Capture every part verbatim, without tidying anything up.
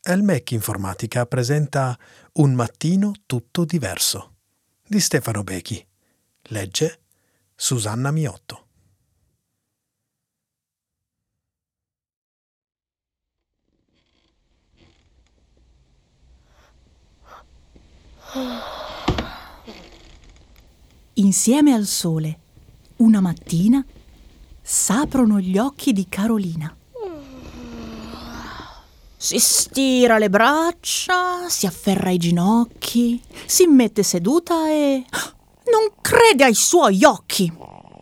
Elmec Informatica presenta Un mattino tutto diverso di Stefano Becchi. Legge Susanna Miotto. Insieme al sole, una mattina, s'aprono gli occhi di Carolina. Si stira le braccia, si afferra i ginocchi, si mette seduta e non crede ai suoi occhi.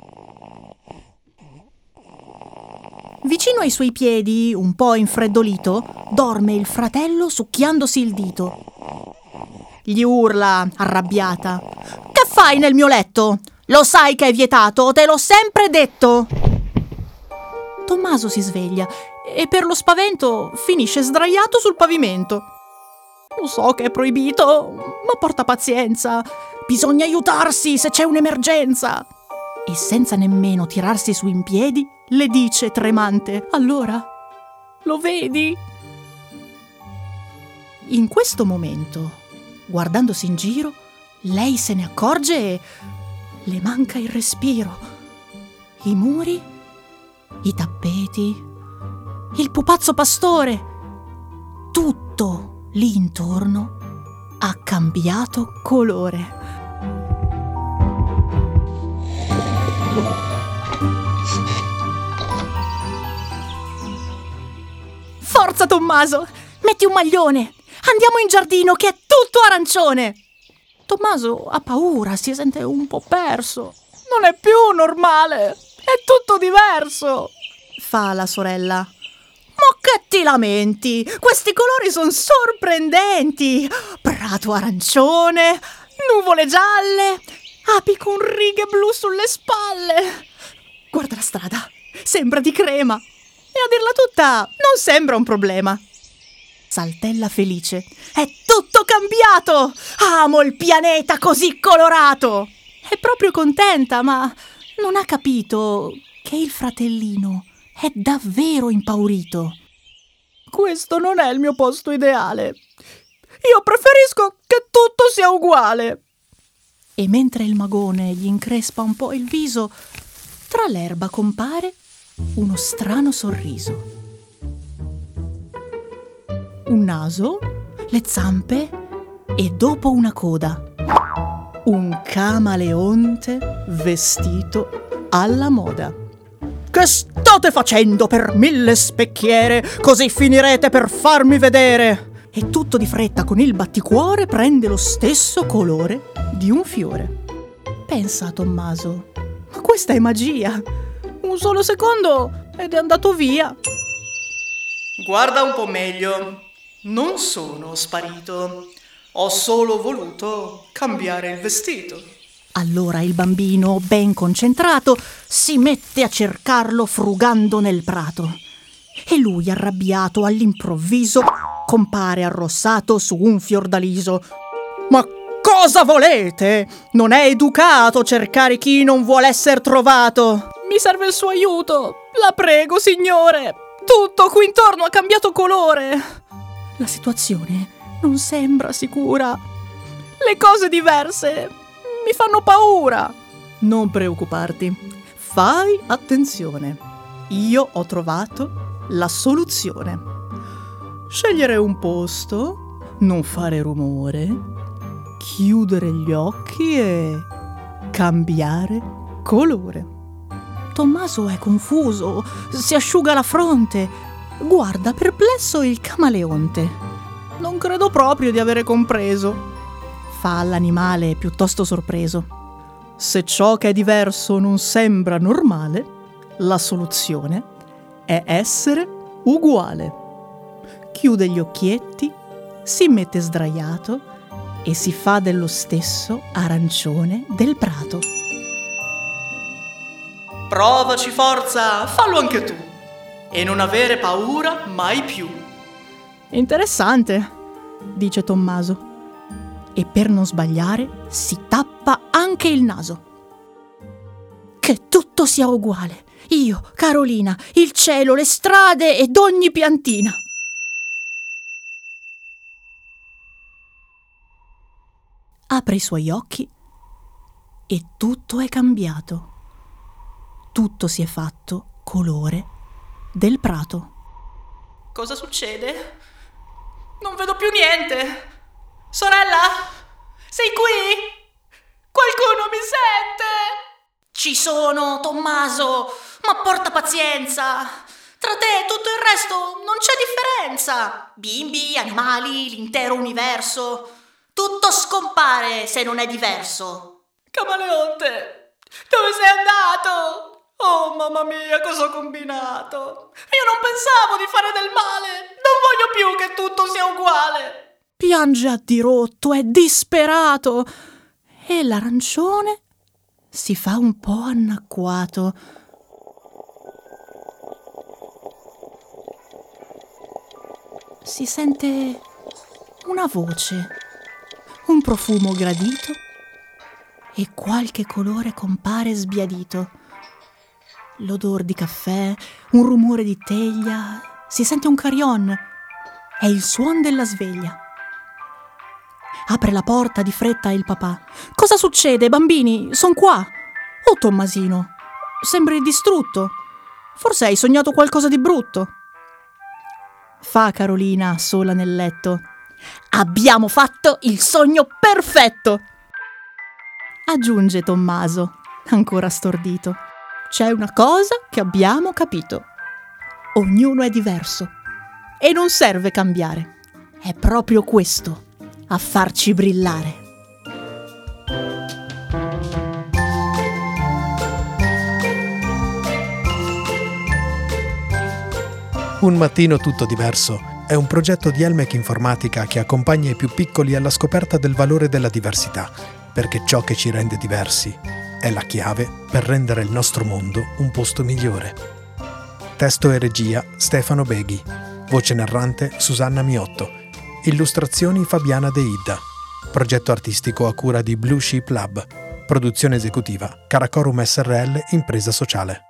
Vicino ai suoi piedi, un po' infreddolito, dorme il fratello succhiandosi il dito. Gli urla, arrabbiata: «Che fai nel mio letto? Lo sai che è vietato, te l'ho sempre detto!» Tommaso si sveglia e per lo spavento finisce sdraiato sul pavimento. Lo so che è proibito, ma porta pazienza. Bisogna aiutarsi se c'è un'emergenza. E senza nemmeno tirarsi su in piedi, le dice tremante: «Allora, lo vedi?» In questo momento, guardandosi in giro, lei se ne accorge e le manca il respiro. I muri, i tappeti, il pupazzo pastore, tutto lì intorno ha cambiato colore. Forza Tommaso, metti un maglione, andiamo in giardino che è tutto arancione. Tommaso ha paura, si sente un po' perso. Non è più normale, è tutto diverso, fa la sorella. Ma che ti lamenti? Questi colori sono sorprendenti. Prato arancione, nuvole gialle, api con righe blu sulle spalle. Guarda la strada, sembra di crema. E a dirla tutta, non sembra un problema. Saltella felice. È tutto cambiato! Amo il pianeta così colorato! È proprio contenta, ma non ha capito che il fratellino è davvero impaurito. Questo non è il mio posto ideale. Io preferisco che tutto sia uguale. E mentre il magone gli increspa un po' il viso, tra l'erba compare uno strano sorriso. Un naso, le zampe e dopo una coda un camaleonte vestito alla moda. «Che state facendo per mille specchiere? Così finirete per farmi vedere!» E tutto di fretta con il batticuore prende lo stesso colore di un fiore. Pensa Tommaso: «Ma questa è magia! Un solo secondo ed è andato via!» «Guarda un po' meglio. Non sono sparito. Ho solo voluto cambiare il vestito». Allora il bambino, ben concentrato, si mette a cercarlo frugando nel prato. E lui, arrabbiato, all'improvviso compare arrossato su un fiordaliso. «Ma cosa volete? Non è educato cercare chi non vuol essere trovato. Mi serve il suo aiuto. La prego, signore. Tutto qui intorno ha cambiato colore». La situazione non sembra sicura. Le cose diverse mi fanno paura. «Non preoccuparti. Fai attenzione. Io ho trovato la soluzione. Scegliere un posto, non fare rumore, chiudere gli occhi e cambiare colore». Tommaso è confuso, si asciuga la fronte, guarda perplesso il camaleonte. «Non credo proprio di avere compreso», fa l'animale piuttosto sorpreso. «Se ciò che è diverso non sembra normale, la soluzione è essere uguale». Chiude gli occhietti, si mette sdraiato e si fa dello stesso arancione del prato. «Provaci, forza, fallo anche tu. E non avere paura mai più». «Interessante», dice Tommaso. E per non sbagliare si tappa anche il naso. Che tutto sia uguale. Io, Carolina, il cielo, le strade ed ogni piantina. apre i suoi occhi e tutto è cambiato. Tutto si è fatto colore del prato. Cosa succede? Non vedo più niente. Sorella? Sei qui? Qualcuno mi sente? Ci sono, Tommaso, ma porta pazienza. Tra te e tutto il resto non c'è differenza. Bimbi, animali, l'intero universo. Tutto scompare se non è diverso. Camaleonte, dove sei andato? Oh, mamma mia, cosa ho combinato? Io non pensavo di fare del male. Non voglio più che tutto sia uguale. Piange a dirotto, è disperato. E l'arancione si fa un po' annacquato. Si sente una voce, un profumo gradito e qualche colore compare sbiadito. L'odor di caffè, un rumore di teglia, si sente un carillon. È il suon della sveglia. Apre la porta di fretta il papà. Cosa succede, bambini? Son qua. Oh, Tommasino, sembri distrutto. Forse hai sognato qualcosa di brutto. Fa Carolina sola nel letto. Abbiamo fatto il sogno perfetto, aggiunge Tommaso, ancora stordito. C'è una cosa che abbiamo capito. Ognuno è diverso e non serve cambiare. È proprio questo a farci brillare. Un mattino tutto diverso è un progetto di Elmec Informatica che accompagna i più piccoli alla scoperta del valore della diversità, perché ciò che ci rende diversi è la chiave per rendere il nostro mondo un posto migliore. Testo e regia Stefano Beghi. Voce narrante Susanna Miotto. Illustrazioni Fabiana De Idda. Progetto artistico a cura di Blue Sheep Lab. Produzione esecutiva Caracorum S R L Impresa Sociale.